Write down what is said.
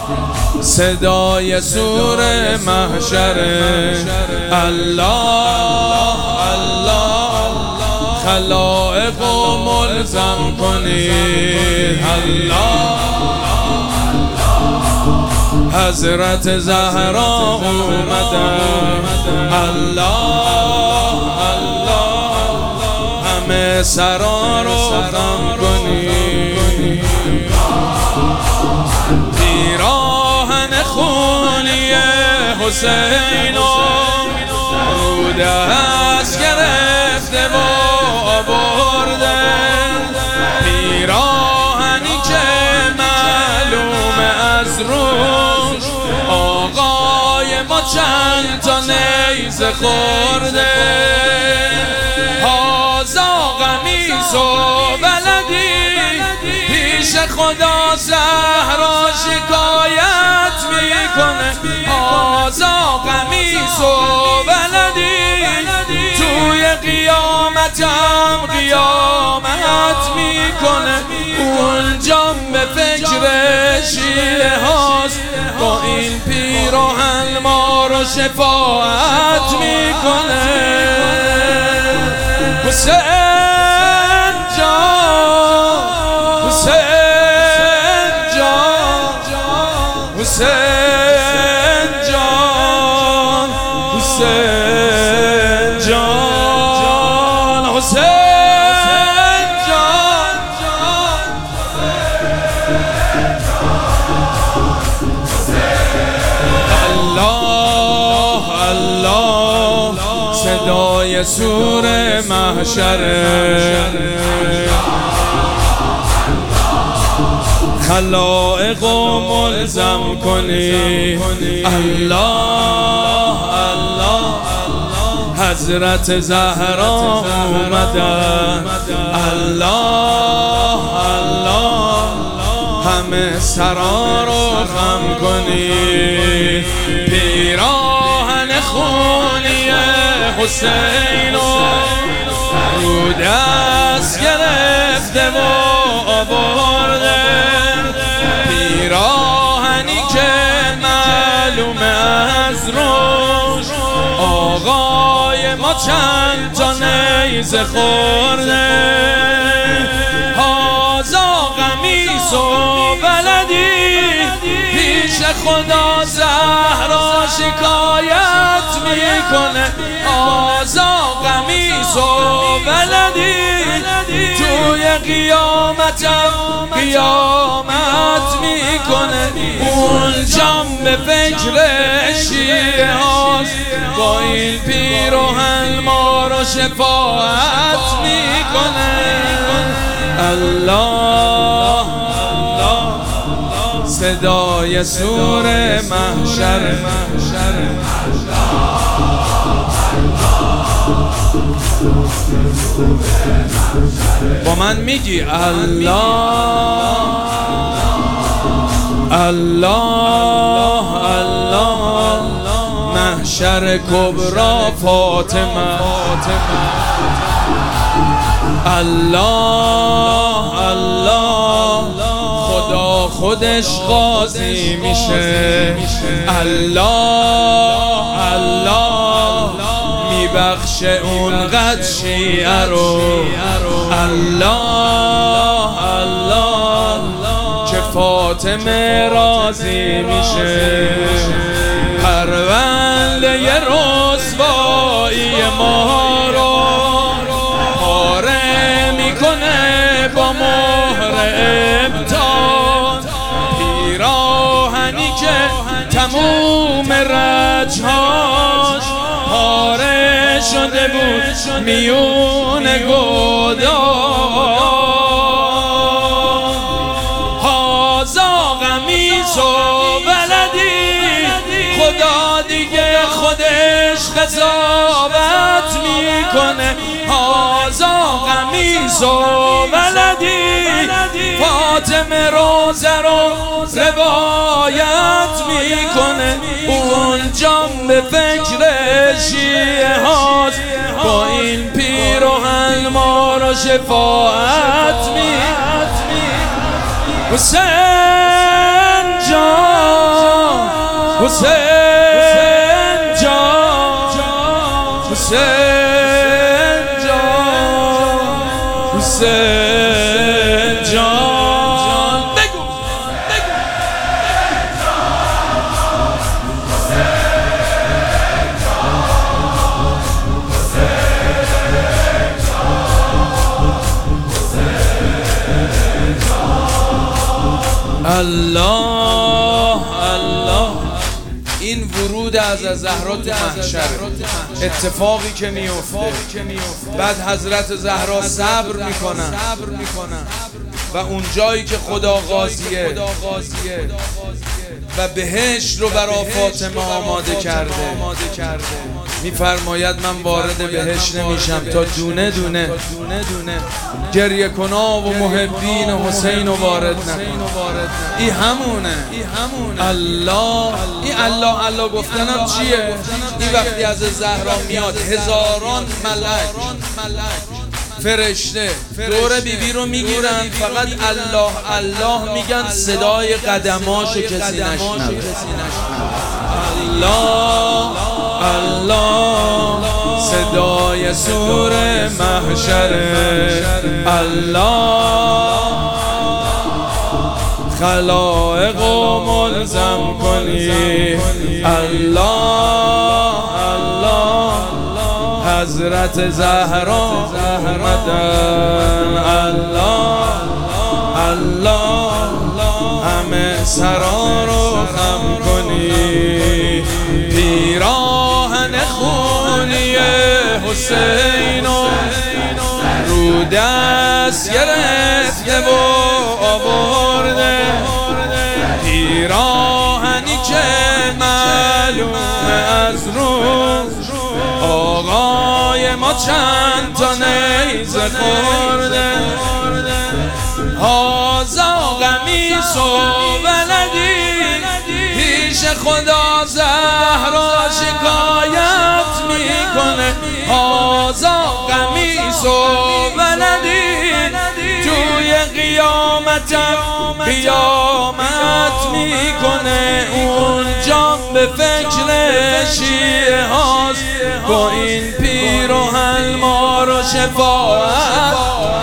صدای سور محشر الله الله خلائق و ملزم کنید الله حضرت زهرا اومدن الله الله همه سرا رو خم کنید پیراهن خونی حسین رو دست گرفته و آورده پیراهنی که معلوم از روش آقای ما چند تا نیزه خورده هازا قمیص و بلدی پیش خدا زهرا شکایت میکنه هازا قمیص و بلدی توی قیامتم قیامت میکنه اونجا به فکر شیعه هاست با این پیراهن ما رو شفاعت میکنه حسین جان حسین جان حسین جان حسین جان حسین جان الله الله صدای سور محشر خلائق و ملزم کنی الله الله حضرت زهرا اومدن الله الله همه سرا رو خم کنی پیراهن خونی حسین رو دست گرفته و آورده پیراهنی که معلوم از روش آقای ما چند تا نیزه خورده هازا قمیص و بلدی پیش خدا زهرا شکایت میکنه هازا قمیص و بلدی توی قیامتم قیامت میکنه اونجا به فکر شیعه هاست با این پیراهن ما رو شفاعت میکنه الله الله صدای سور محشر با من میگی الله الله الله محشر کبرا فاطمه الله الله خدا خودش قاضی میشه الله الله میبخشه اونقدر شیعه رو الله الله که فاطمه راضی میشه پرونده رسوایی ما رو پاره میکنه با مهر ابطال پیراهنی که تموم رجهاش پاره شده بود میون گودال هازا قمیص و بلدی خدا دیگه خودش قضاوت میکنه هازا قمیص و بلدی فاطمه روزه رو روایت میکنه اونجا به فکر شیعه هاست با این پیراهن ما رو شفاعت میکنه حسین جان حسین جان حسین جان حسین جان بگو الله الله. این ورود از زهرا تو محشر، اتفاقی که میفته، بعد حضرت زهرا صبر میکنن و اون جایی که خدا قاضیه و بهشت رو برای فاطمه آماده کرده، میفرماید من وارد بهشت نمیشم تا دونه دونه گریه کنا و محبین حسین رو وارد نکنم. این همونه الله. این الله الله گفتنم چیه؟ این وقتی از زهرا میاد هزاران ملک فرشته دور بیبی رو میگیرن، فقط الله الله میگن، صدای قدماشو کسی نشنوه. الله الله صدای سور محشر. الله خلائق و ملزم کنی. الله الله حضرت زهرا اومدن. الله الله همه سرا رو خم کنی. پیراهن خونی حسین رو دست گرفته و آورده، پیراهنی که معلومه از رو آقای ما چند تا نیزه خورده. هازا قمیص و ولدی پیش خدا زهرا شکایت میکنه. هازا قمیص و ولدی توی قیامت میکنه. اونجا به فکر شیعه هاست با این پیراهن ما رو شفاعت